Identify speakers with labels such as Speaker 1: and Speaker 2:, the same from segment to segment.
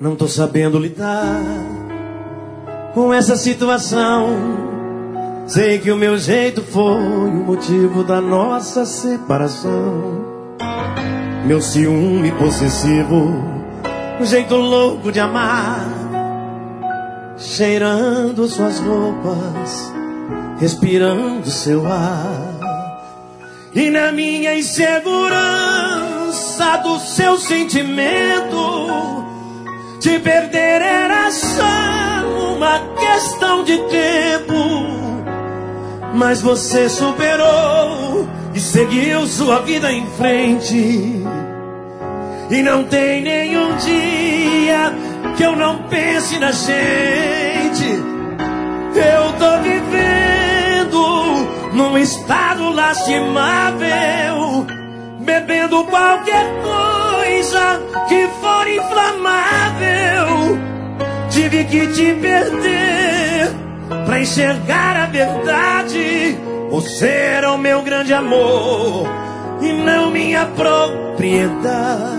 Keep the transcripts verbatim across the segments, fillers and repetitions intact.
Speaker 1: Não tô sabendo lidar com essa situação. Sei que o meu jeito foi o motivo da nossa separação. Meu ciúme possessivo, um jeito louco de amar, cheirando suas roupas, respirando seu ar. E na minha insegurança do seu sentimento, te perder era só uma questão de tempo. Mas você superou e seguiu sua vida em frente. E não tem nenhum dia que eu não pense na gente. Eu tô vivendo num estado lastimável, bebendo qualquer coisa que for inflamável. Tive que te perder pra enxergar a verdade. Você era o meu grande amor e não minha propriedade.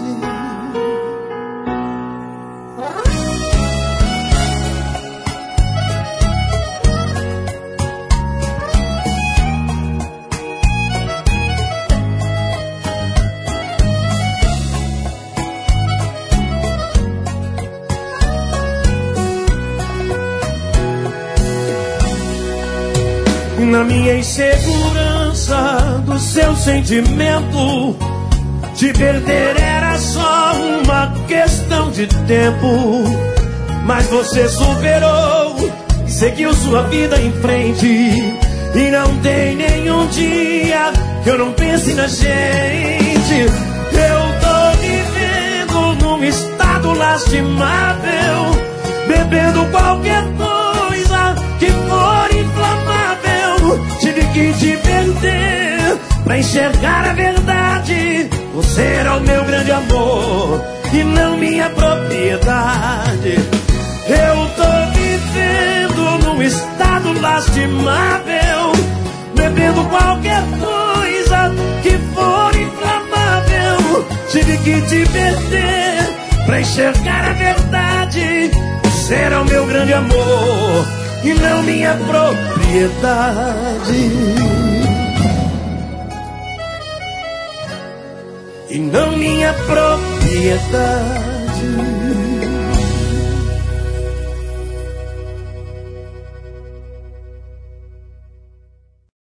Speaker 1: Na minha insegurança do seu sentimento, te perder era só uma questão de tempo. Mas você superou e seguiu sua vida em frente. E não tem nenhum dia que eu não pense na gente. Eu tô vivendo num estado lastimável, bebendo qualquer coisa que for inflamável. Tive que te perder pra enxergar a verdade. Você era o meu grande amor e não minha propriedade. Eu tô vivendo num estado lastimável, bebendo qualquer coisa que for inflamável. Tive que te perder pra enxergar a verdade. Você era o meu grande amor e não minha propriedade. E não minha propriedade.